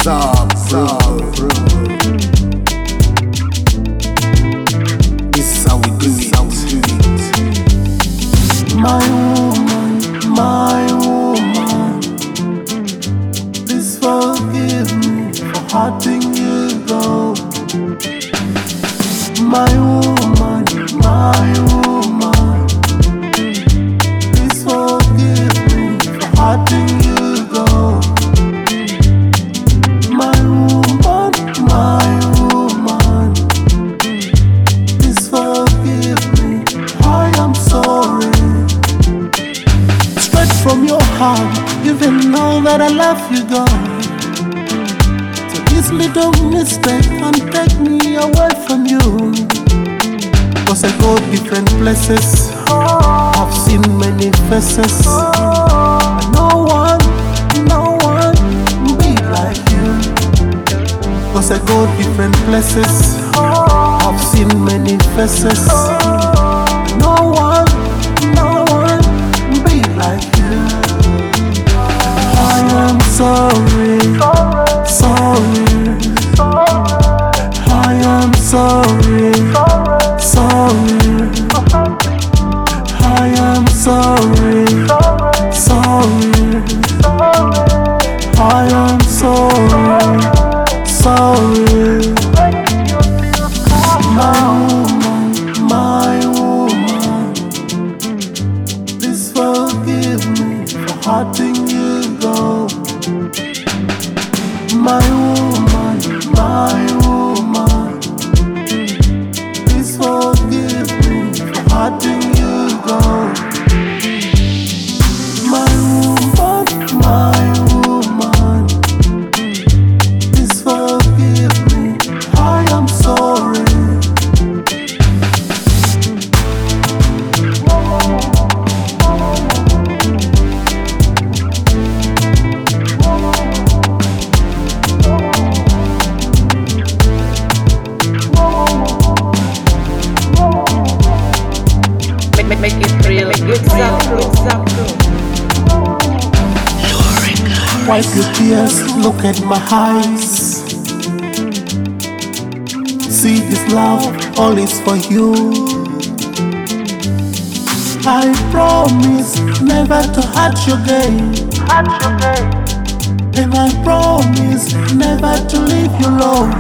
Bro. This is how we do it. My woman, please forgive me for hurting you, girl. My woman, please forgive me for hurting you, girl. My woman, please forgive me, I am sorry. Straight from your heart, you even know that I love you, girl. So this little mistake can take me away from you. Cause I go different places, I've seen many faces. No one be like you. Cause I go different places, I've seen many faces. No one be like you. I am sorry. I am sorry. I am sorry. I am sorry. My woman, please forgive me for hurting you, girl. My woman, please forgive me for hurting you, girl. My woman, please forgive me, I am sorry. Make it real, Wipe your tears, look at my eyes. See this love, all is for you. I promise never to hurt you again. And I promise never to leave you alone.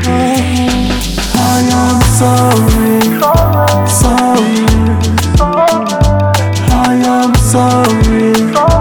I am sorry. I am sorry.